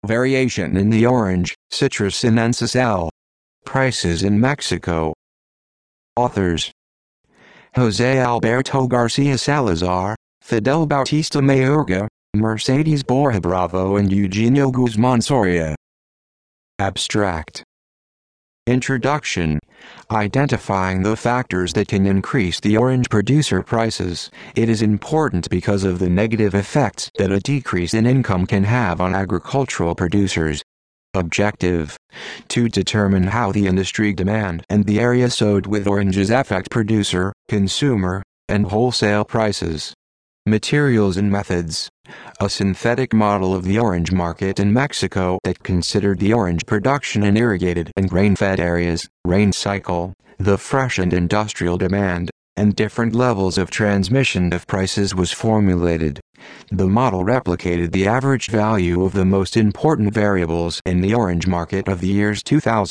Variation in the orange, Citrus sinensis L. Prices in Mexico. Authors: Jose Alberto Garcia Salazar, Fidel Bautista Mayorga, Mercedes Borja Bravo and Eugenio Guzman Soria. Abstract. Introduction. Identifying the factors that can increase the orange producer prices. It is important because of the negative effects that a decrease in income can have on agricultural producers. Objective: to determine how the industry demand and the area sowed with oranges affect producer, consumer, and wholesale prices. Materials and methods. A synthetic model of the orange market in Mexico that considered the orange production in irrigated and grain-fed areas, rain cycle, the fresh and industrial demand, and different levels of transmission of prices was formulated. The model replicated the average value of the most important variables in the orange market of the years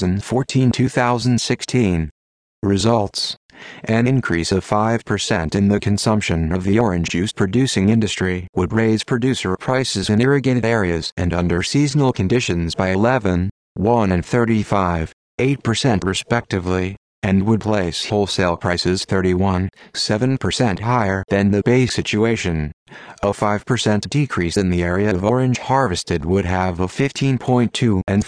2014-2016. Results: an increase of 5% in the consumption of the orange juice producing industry would raise producer prices in irrigated areas and under seasonal conditions by 11, 1 and 35.8% respectively, and would place wholesale prices 31.7% higher than the base situation. A 5% decrease in the area of orange harvested would have a 15.2 and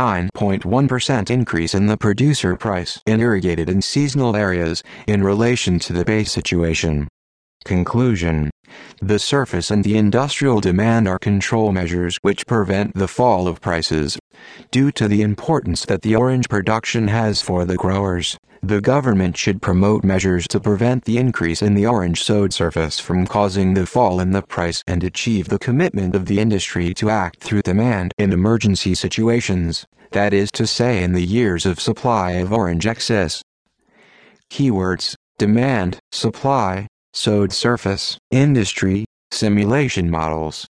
49.1% increase in the producer price in irrigated and seasonal areas in relation to the base situation. Conclusion: the surface and the industrial demand are control measures which prevent the fall of prices. Due to the importance that the orange production has for the growers, the government should promote measures to prevent the increase in the orange sowed surface from causing the fall in the price and achieve the commitment of the industry to act through demand in emergency situations, that is to say in the years of supply of orange excess. Keywords: demand, supply, sowed surface, industry, simulation models.